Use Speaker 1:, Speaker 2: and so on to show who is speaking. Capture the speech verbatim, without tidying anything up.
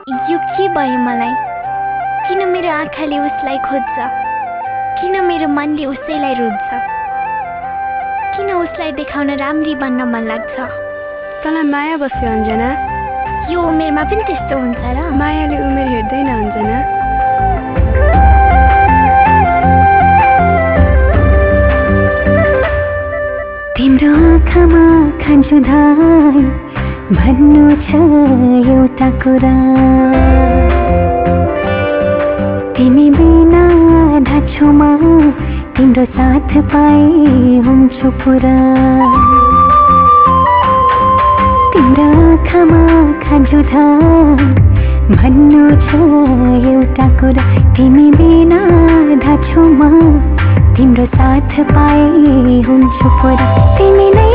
Speaker 1: यो के भयो मलाई? किन मेरो आँखाले उसलाई खोज्छ? किन मेरो मनले उसैलाई रोज्छ? किन उसलाई देखाउन राम्री बन्न मन लाग्छ?
Speaker 2: तँलाई माया बस्यो अञ्जना।
Speaker 1: यो उमेरमा पनि त्यस्तो हुन्छ र?
Speaker 2: मायाले उमेर हेर्दैन अञ्जना।
Speaker 3: तिम्रो आँखामा खान्छु धाई भन्नु छ एउटा कुरा, तिमी बिना ढाछोमा तिम्रो साथ पाए हुन्छु पुरा। तिम्रो आँखामा खान्छु धाई भन्नु छ एउटा कुरा, तिमी बिना ढाछोमा तिम्रो साथ पाए हुन्छु पुरा। तिमी नै